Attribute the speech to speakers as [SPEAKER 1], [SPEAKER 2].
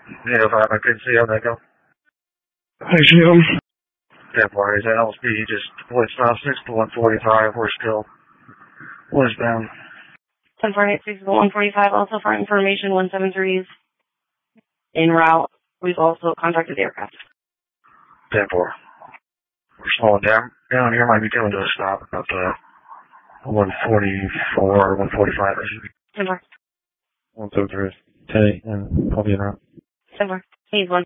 [SPEAKER 1] Yeah, if I could see how that go.
[SPEAKER 2] Hey, Jim.
[SPEAKER 1] That part is LSP, just voice stop 6 to 145, we're still westbound.
[SPEAKER 3] 1048 6 to 145, also for information, 173 is en route. We've also contacted the aircraft.
[SPEAKER 1] 10-4. We're slowing down here, might be coming to a stop about 144, 145 or something.
[SPEAKER 3] 10-4.
[SPEAKER 1] 173. Teddy, and I'll be in route.
[SPEAKER 3] 10-4. He's 1.